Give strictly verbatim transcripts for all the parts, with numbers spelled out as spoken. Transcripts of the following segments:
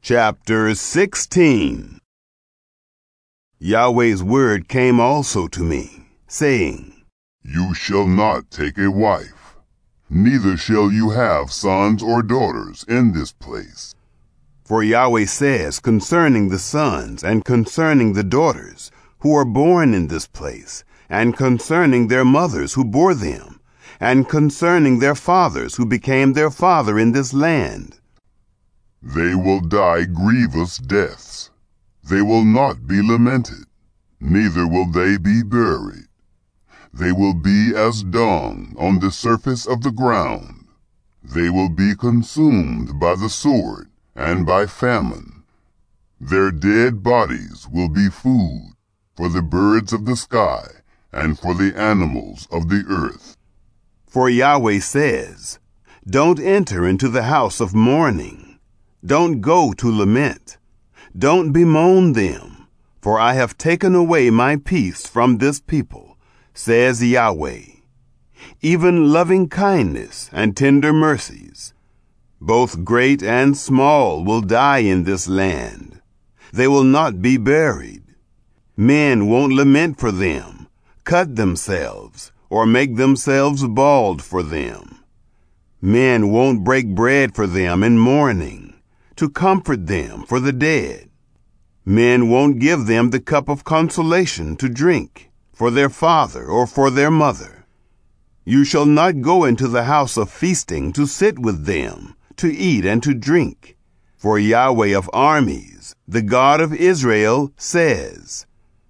Chapter sixteen. Yahweh's word came also to me, saying, You shall not take a wife, neither shall you have sons or daughters in this place. For Yahweh says concerning the sons and concerning the daughters who are born in this place, and concerning their mothers who bore them, and concerning their fathers who became their father in this land. They will die grievous deaths. They will not be lamented, neither will they be buried. They will be as dung on the surface of the ground. They will be consumed by the sword and by famine. Their dead bodies will be food for the birds of the sky and for the animals of the earth. For Yahweh says, Don't enter into the house of mourning. Don't go to lament. Don't bemoan them, for I have taken away my peace from this people, says Yahweh. Even loving kindness and tender mercies, both great and small, will die in this land. They will not be buried. Men won't lament for them, cut themselves, or make themselves bald for them. Men won't break bread for them in mourning, to comfort them for the dead. Men won't give them the cup of consolation to drink for their father or for their mother. You shall not go into the house of feasting to sit with them, to eat and to drink. For Yahweh of armies, the God of Israel, says,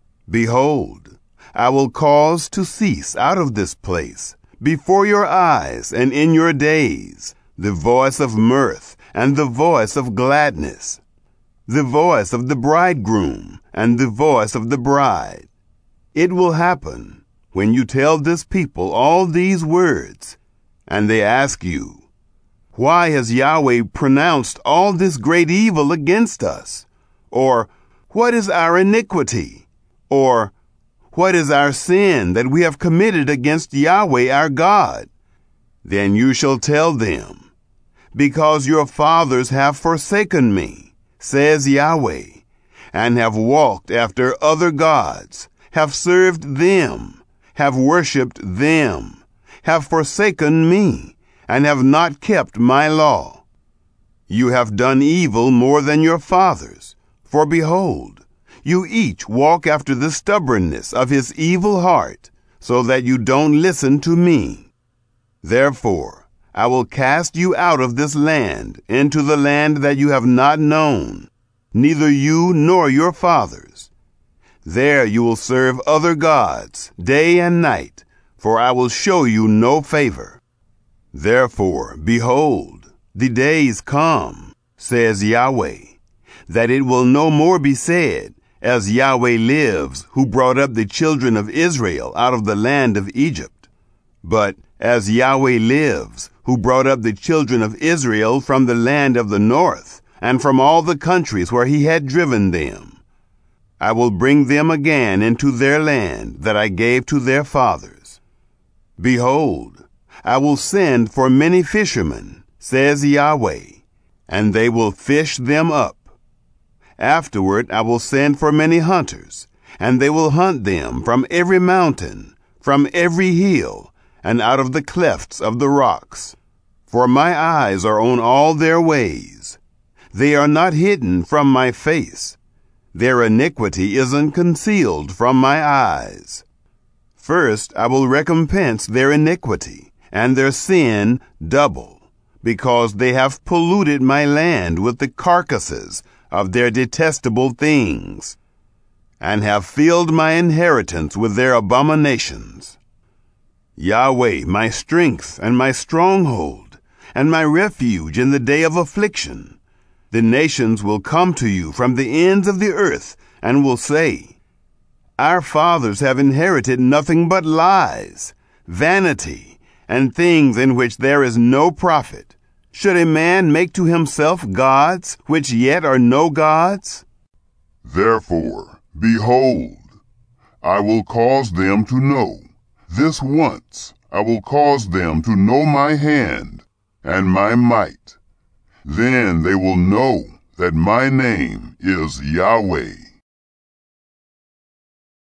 Behold, I will cause to cease out of this place, before your eyes and in your days, the voice of mirth and the voice of gladness, the voice of the bridegroom and the voice of the bride. It will happen when you tell this people all these words, and they ask you, Why has Yahweh pronounced all this great evil against us? Or, What is our iniquity? Or, What is our sin that we have committed against Yahweh our God? Then you shall tell them, Because your fathers have forsaken me, says Yahweh, and have walked after other gods, have served them, have worshipped them, have forsaken me, and have not kept my law. You have done evil more than your fathers, for behold, you each walk after the stubbornness of his evil heart, so that you don't listen to me. Therefore, I will cast you out of this land into the land that you have not known, neither you nor your fathers. There you will serve other gods day and night, for I will show you no favor. Therefore, behold, the days come, says Yahweh, that it will no more be said, As Yahweh lives, who brought up the children of Israel out of the land of Egypt, but As Yahweh lives, who brought up the children of Israel from the land of the north, and from all the countries where he had driven them. I will bring them again into their land that I gave to their fathers. Behold, I will send for many fishermen, says Yahweh, and they will fish them up. Afterward I will send for many hunters, and they will hunt them from every mountain, from every hill, and out of the clefts of the rocks. For my eyes are on all their ways. They are not hidden from my face. Their iniquity isn't concealed from my eyes. First I will recompense their iniquity, and their sin double, because they have polluted my land with the carcasses of their detestable things, and have filled my inheritance with their abominations. Yahweh, my strength and my stronghold, and my refuge in the day of affliction. The nations will come to you from the ends of the earth, and will say, Our fathers have inherited nothing but lies, vanity, and things in which there is no profit. Should a man make to himself gods, which yet are no gods? Therefore, behold, I will cause them to know. This once I will cause them to know my hand and my might. Then they will know that my name is Yahweh.